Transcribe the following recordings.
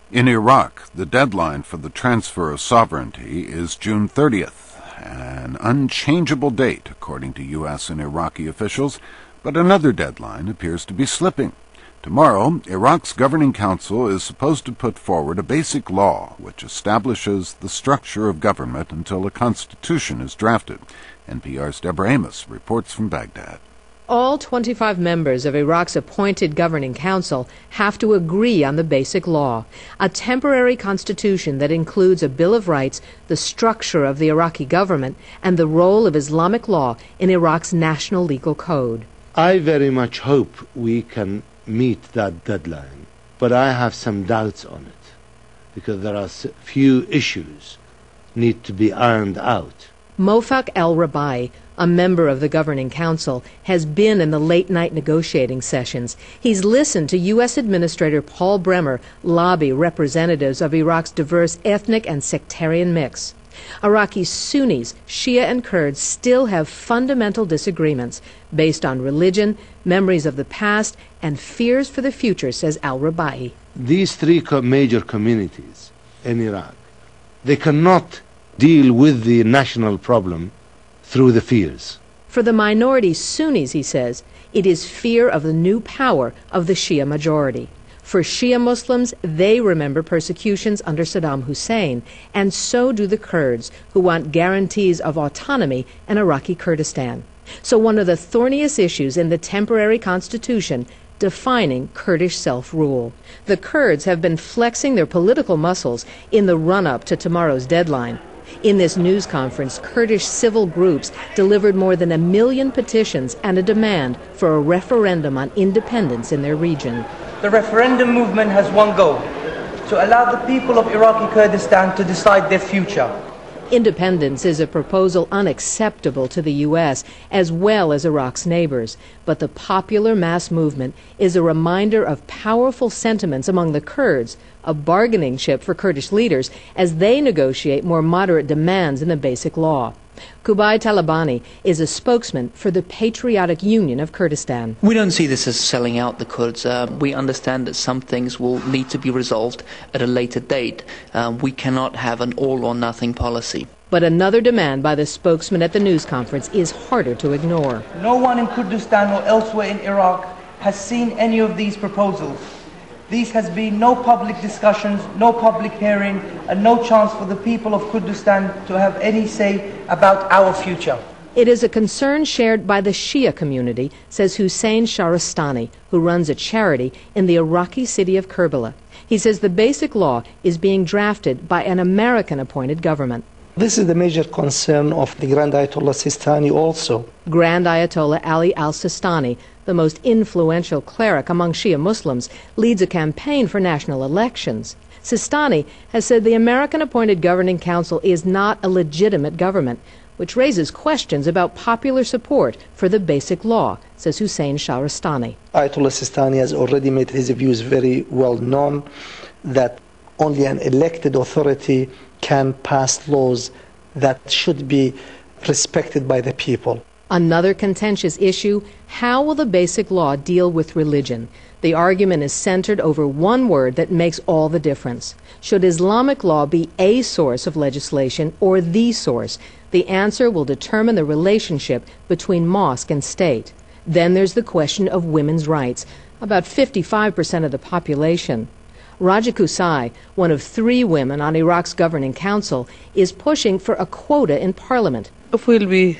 In Iraq, the deadline for the transfer of sovereignty is June 30th, an unchangeable date, according to U.S. and Iraqi officials, but another deadline appears to be slipping. Tomorrow, Iraq's governing council is supposed to put forward a basic law which establishes the structure of government until a constitution is drafted. NPR's Deborah Amos reports from Baghdad. All 25 members of Iraq's appointed governing council have to agree on the basic law, a temporary constitution that includes a Bill of Rights, the structure of the Iraqi government, and the role of Islamic law in Iraq's national legal code. I very much hope we can meet that deadline, but I have some doubts on it, because there are few issues need to be ironed out. Mofak El-Rabai, a member of the governing council, has been in the late-night negotiating sessions. He's listened to U.S. Administrator Paul Bremer lobby representatives of Iraq's diverse ethnic and sectarian mix. Iraqi Sunnis, Shia and Kurds still have fundamental disagreements based on religion, memories of the past, and fears for the future, says El-Rabai. These three major communities in Iraq, they cannot deal with the national problem through the fears. For the minority Sunnis, he says, it is fear of the new power of the Shia majority. For Shia Muslims, they remember persecutions under Saddam Hussein, and so do the Kurds, who want guarantees of autonomy in Iraqi Kurdistan. So one of the thorniest issues in the temporary constitution, defining Kurdish self-rule. The Kurds have been flexing their political muscles in the run-up to tomorrow's deadline. In this news conference, Kurdish civil groups delivered more than 1 million petitions and a demand for a referendum on independence in their region. The referendum movement has one goal: to allow the people of Iraqi Kurdistan to decide their future. Independence is a proposal unacceptable to the U.S. as well as Iraq's neighbors, but the popular mass movement is a reminder of powerful sentiments among the Kurds, a bargaining chip for Kurdish leaders as they negotiate more moderate demands in the basic law. Kubai Talabani is a spokesman for the Patriotic Union of Kurdistan. We don't see this as selling out the Kurds. We understand that some things will need to be resolved at a later date. We cannot have an all-or-nothing policy. But another demand by the spokesman at the news conference is harder to ignore. No one in Kurdistan or elsewhere in Iraq has seen any of these proposals. These has been no public discussions, no public hearing, and no chance for the people of Kurdistan to have any say about our future. It is a concern shared by the Shia community, says Hussein Shahrastani, who runs a charity in the Iraqi city of Kerbala. He says the basic law is being drafted by an American-appointed government. This is the major concern of the Grand Ayatollah Sistani also. Grand Ayatollah Ali al-Sistani, the most influential cleric among Shia Muslims, leads a campaign for national elections. Sistani has said the American-appointed governing council is not a legitimate government, which raises questions about popular support for the basic law, says Hussein Shahrastani. Ayatollah Sistani has already made his views very well known, that only an elected authority can pass laws that should be respected by the people. Another contentious issue: how will the basic law deal with religion? The argument is centered over one word that makes all the difference. Should Islamic law be a source of legislation or the source? The answer will determine the relationship between mosque and state. Then there's the question of women's rights, about 55% of the population. Raja Kusai, one of 3 women on Iraq's governing council, is pushing for a quota in parliament. If we'll be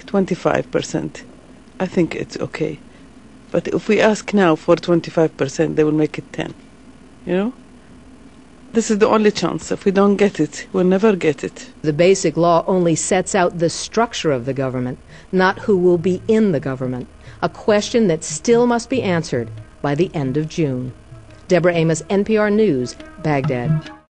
25%, I think it's okay. But if we ask now for 25%, they will make it 10. You know? This is the only chance. If we don't get it, we'll never get it. The basic law only sets out the structure of the government, not who will be in the government, a question that still must be answered by the end of June. Deborah Amos, NPR News, Baghdad.